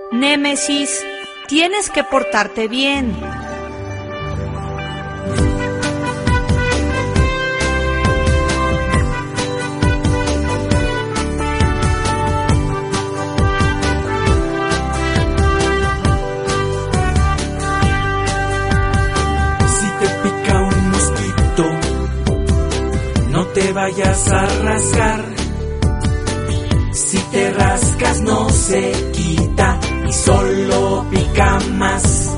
Némesis, tienes que portarte bien. No te vayas a rascar. Si te rascas no se quita y solo pica más.